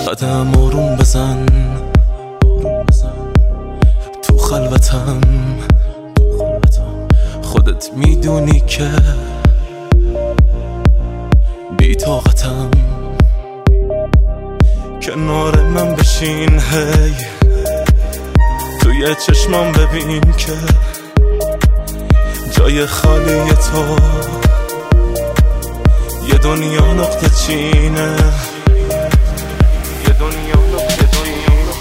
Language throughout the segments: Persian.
قدم آروم بزن تو خلوتم، خودت میدونی که بی طاقتم. کنار من بشین هی، توی چشمام ببین که جای خالی تو یه دنیا نقطه چینه، یه دنیا نقطه چینه.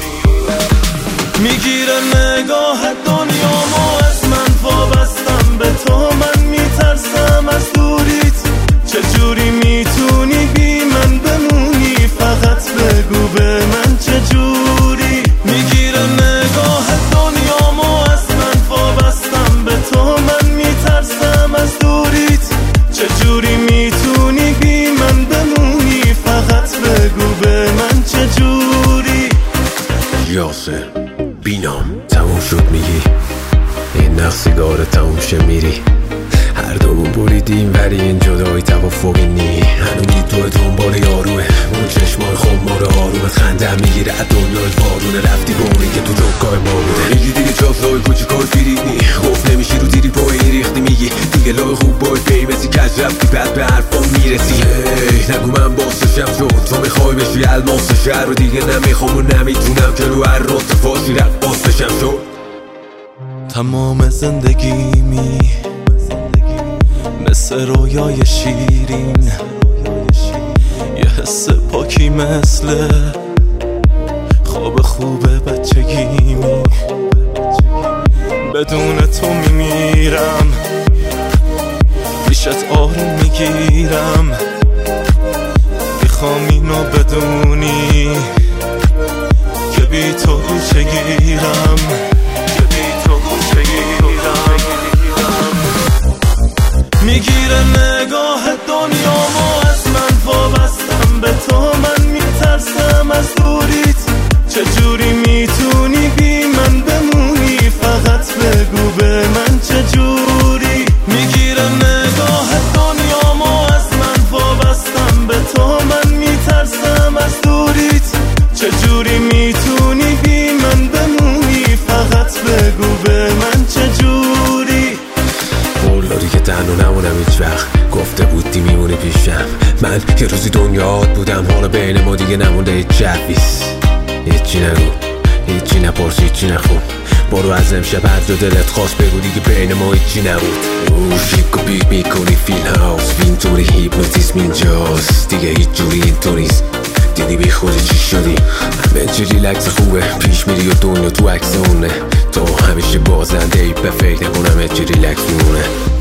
میگیره نگاه دنیامو از من، وابستم به تو، من میترسم از دوریت. چجوری میتونی بی من بمونی؟ فقط بگو به من چجوری. میگیره نگاه دنیامو از من، وابستم به تو، من میترسم از دوریت. چجوری میتونی بی من بمونی؟ فقط بگو به من چجوری. یاسر بینام تموم شد میگی، این نقص سیگار تموم شه میری. هر دومون بریدیم ولی این جدایی توافقی نی. هنوزی تو دنبال یاروه، اون چشمای خمار آرومت خنده میگیره از دنیای وارونه. رفتی به اونی که تو جوکای ما بوده، میگی دیگه جاسای کوچیکای فریدنی. خوف نمیشی رو دیری پای ریختی، میگی دیگه لای خوب بای فیمسی. کج رفتی بعد به حرفا میرسی. نگو من باستشم چون تو میخوای بشی الماس شهر، و دیگه نمیخوام و نمیتونم که رو هر رتفاسی رقاص بشم. شد تمام زندگیمی مثل رویای شیرین، یه حس پاکی مثل خواب خوب بچگیمی. بدون تو میمیرم، پیشت آروم میگیرم. میخوام اینو بدونی که بی تو چگیرم، که بی تو چگیرم. میگیره نگاه دنیامو از من، وابستم به تو، من میترسم از دوریت. چجوری میتونی بی من بمونی؟ فقط بگو به من چجوری. میگیره نگاه دنیامو از من، وابستم به تو، من میترسم از دوریت. چجوری میتونی بی من بمونی؟ فقط بگو به من چجوری. قول داری که تنها نمونم هیچ وقت، گفته بودی میمونی پیشم. من یه روزی دنیات بودم، حالا بین ما دیگه نمونده هیچ جویز. هیچی نگو، هیچی نپرس، هیچی نخون. برو از امشب هر جا دلت خواست بگو، دیگه بین ما هیچی نبود. شیک و بیگ میکنی فیل هاوس، اینطوری هیپنوتیسم اینجاست. دیگه هیچ جوری اینطوریست، دیدی بی خودی چی شدی. همه چی ریلکس خوبه، پیش میری و دنیا تو عکس اونه. تو همیشه بازنده ای، به فکر نکنم همه چی ریلکس میمونه.